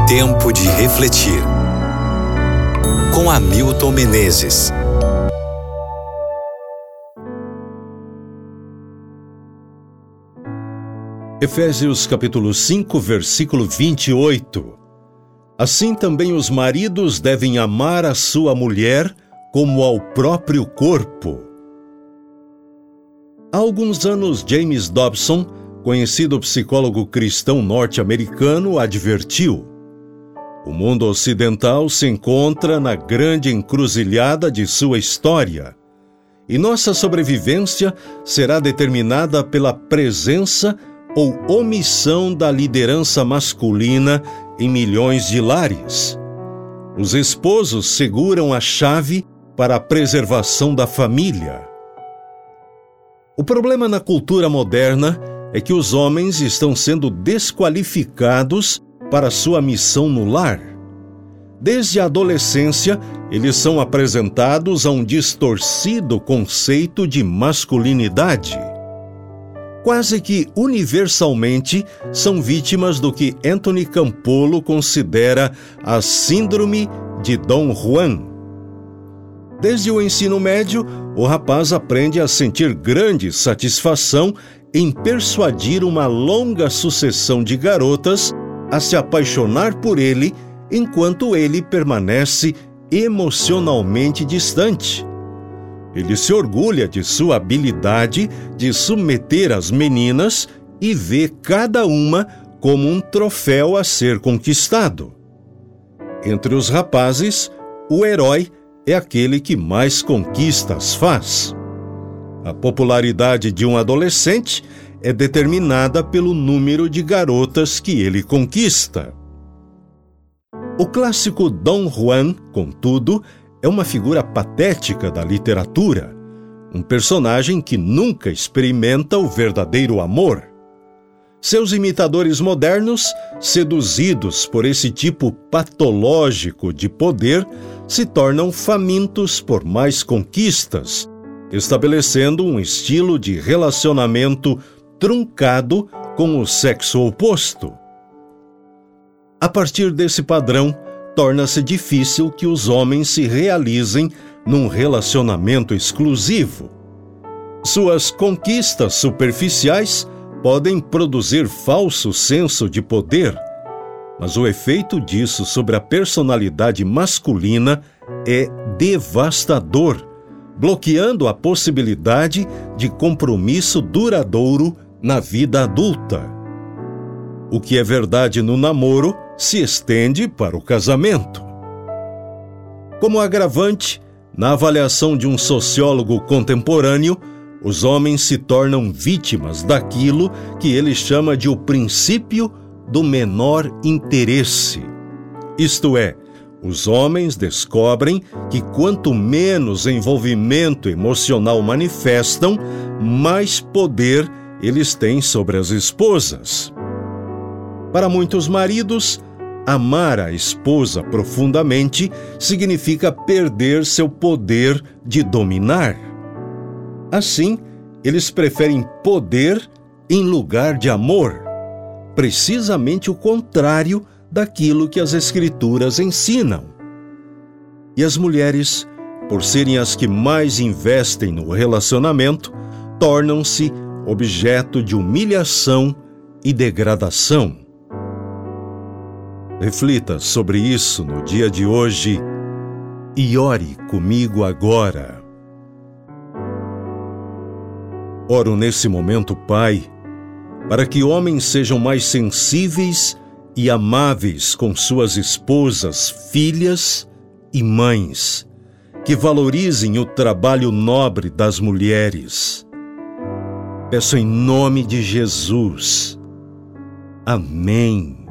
Tempo de refletir. Com Hamilton Menezes. Efésios capítulo 5, versículo 28. Assim também os maridos devem amar a sua mulher como ao próprio corpo. Há alguns anos, James Dobson, conhecido psicólogo cristão norte-americano, advertiu: o mundo ocidental se encontra na grande encruzilhada de sua história, e nossa sobrevivência será determinada pela presença ou omissão da liderança masculina em milhões de lares. Os esposos seguram a chave para a preservação da família. O problema na cultura moderna é que os homens estão sendo desqualificados para sua missão no lar. Desde a adolescência, eles são apresentados a um distorcido conceito de masculinidade. Quase que universalmente são vítimas do que Anthony Campolo considera a síndrome de Dom Juan. Desde o ensino médio, o rapaz aprende a sentir grande satisfação em persuadir uma longa sucessão de garotas a se apaixonar por ele, enquanto ele permanece emocionalmente distante. Ele se orgulha de sua habilidade de submeter as meninas e vê cada uma como um troféu a ser conquistado. Entre os rapazes, o herói é aquele que mais conquistas faz. A popularidade de um adolescente é determinada pelo número de garotas que ele conquista. O clássico Dom Juan, contudo, é uma figura patética da literatura, um personagem que nunca experimenta o verdadeiro amor. Seus imitadores modernos, seduzidos por esse tipo patológico de poder, se tornam famintos por mais conquistas, estabelecendo um estilo de relacionamento truncado com o sexo oposto. A partir desse padrão, torna-se difícil que os homens se realizem num relacionamento exclusivo. Suas conquistas superficiais podem produzir falso senso de poder, mas o efeito disso sobre a personalidade masculina é devastador, bloqueando a possibilidade de compromisso duradouro na vida adulta. O que é verdade no namoro se estende para o casamento. Como agravante, na avaliação de um sociólogo contemporâneo, os homens se tornam vítimas daquilo que ele chama de o princípio do menor interesse. Isto é, os homens descobrem que quanto menos envolvimento emocional manifestam, mais poder eles têm sobre as esposas. Para muitos maridos, amar a esposa profundamente significa perder seu poder de dominar. Assim, eles preferem poder em lugar de amor, precisamente o contrário daquilo que as Escrituras ensinam. E as mulheres, por serem as que mais investem no relacionamento, tornam-se objeto de humilhação e degradação. Reflita sobre isso no dia de hoje e ore comigo agora. Oro nesse momento, Pai, para que homens sejam mais sensíveis e amáveis com suas esposas, filhas e mães, que valorizem o trabalho nobre das mulheres. Peço em nome de Jesus. Amém.